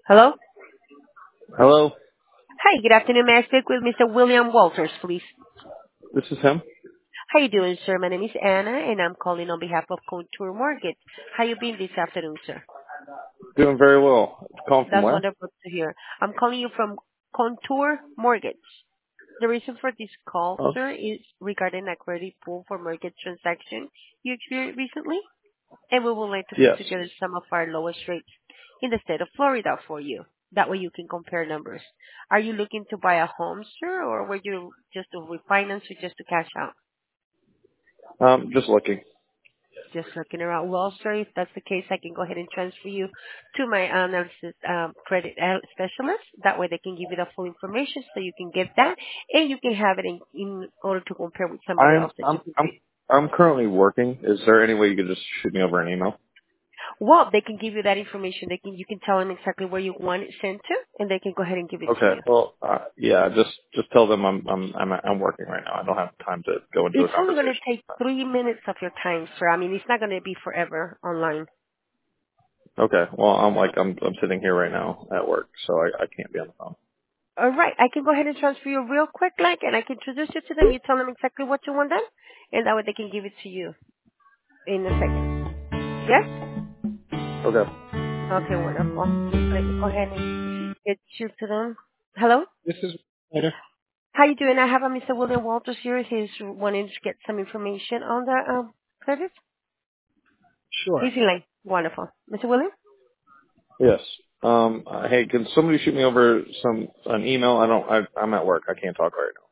Hello? Hello, Hi, good afternoon. May I speak with Mr. William Walters, please? this is him. How you doing, sir? My name is Anna, and I'm calling on behalf of Contour Mortgage. How you been this afternoon, sir? Doing very well. Calling from That's where? wonderful to hear. I'm calling you from Contour Mortgage. The reason for this call, Oh, sir, is regarding a credit pool for mortgage transaction you experienced recently, and we would like to put yes. together some of our lowest rates in the state of Florida for you. That way you can compare numbers. Are you looking to buy a home, sir, or were you just to refinance or just to cash out? Just looking. Just looking around. Well, sir, if that's the case, I can go ahead and transfer you to my analysis credit specialist. That way they can give you the full information so you can get that and you can have it in order to compare with somebody I'm else that I'm you could I'm be. I'm currently working. Is there any way you could just shoot me over an email? Well, they can give you that information. You can tell them exactly where you want it sent to, and they can go ahead and give it to Okay. you. Well, yeah. Just tell them I'm working right now. I don't have time to go into a It's only going to conversation. take 3 minutes of your time, sir. I mean, it's not going to be forever online. Okay. Well, I'm sitting here right now at work, so I can't be on the phone. All right, I can go ahead and transfer you real quick, like, and I can introduce you to them. You tell them exactly what you want done, and that way they can give it to you in a second. Yes? Okay. Okay, wonderful. Let me go ahead and get you to them. Hello? This is later. How you doing? I have a Mr. William Walters here. He's wanting to get some information on the credit. Sure. He's in line. Wonderful. Mr. William? Yes. Hey, can somebody shoot me over an email? I'm at work. I can't talk right now.